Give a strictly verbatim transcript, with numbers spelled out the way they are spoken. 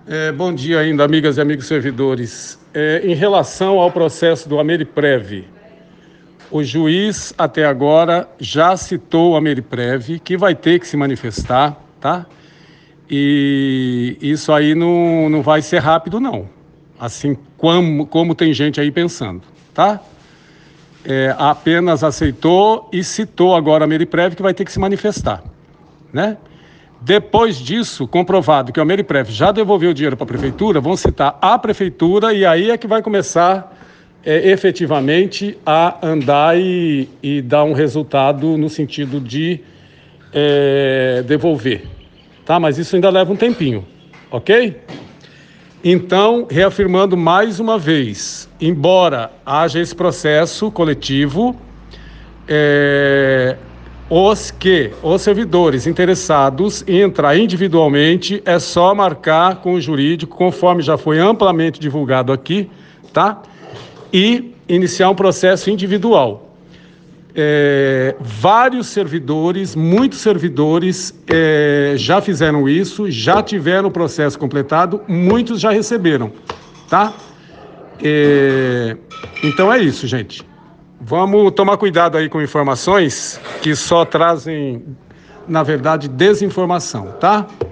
É, bom dia ainda, amigas e amigos servidores. É, em relação ao processo do Ameriprev, o juiz até agora já citou o Ameriprev, que vai ter que se manifestar, tá? E isso aí não, não vai ser rápido, não. Assim como, como tem gente aí pensando, tá? É, apenas aceitou e citou agora a Ameriprev, que vai ter que se manifestar, né? Depois disso, comprovado que o Ameriprev já devolveu o dinheiro para a prefeitura, vão citar a prefeitura e aí é que vai começar é, efetivamente a andar e, e dar um resultado no sentido de é, devolver. Tá? Mas isso ainda leva um tempinho, ok? Então, reafirmando mais uma vez, embora haja esse processo coletivo, é, os que, os servidores interessados em entrar individualmente, é só marcar com o jurídico, conforme já foi amplamente divulgado aqui, tá? E iniciar um processo individual. É, vários servidores, muitos servidores é, já fizeram isso, já tiveram o processo completado, muitos já receberam, tá? É, então é isso, gente. Vamos tomar cuidado aí com informações que só trazem, na verdade, desinformação, tá?